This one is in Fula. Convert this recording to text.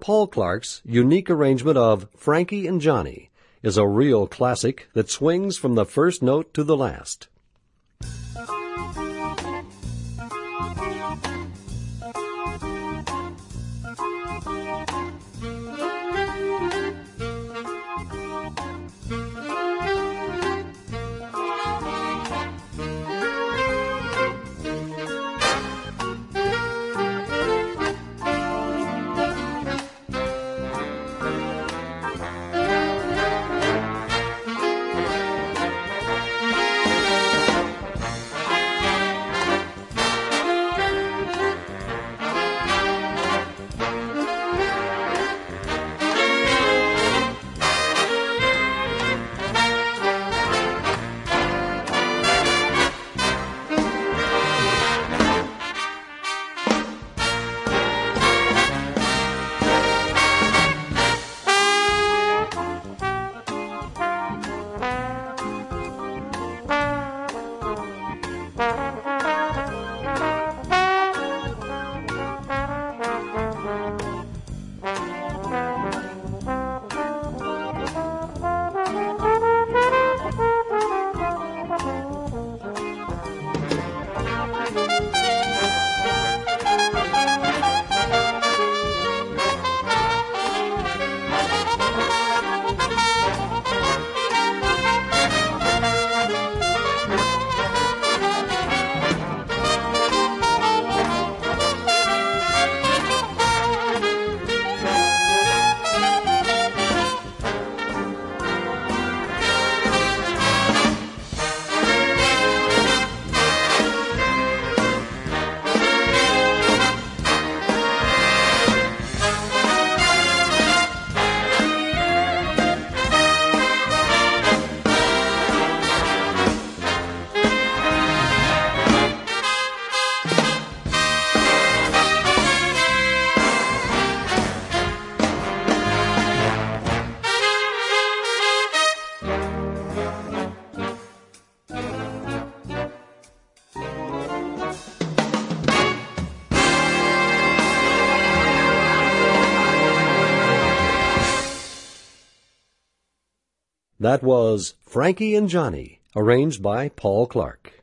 Paul Clark's unique arrangement of Frankie and Johnny is a real classic that swings from the first note to the last. That was Frankie and Johnny, arranged by Paul Clark.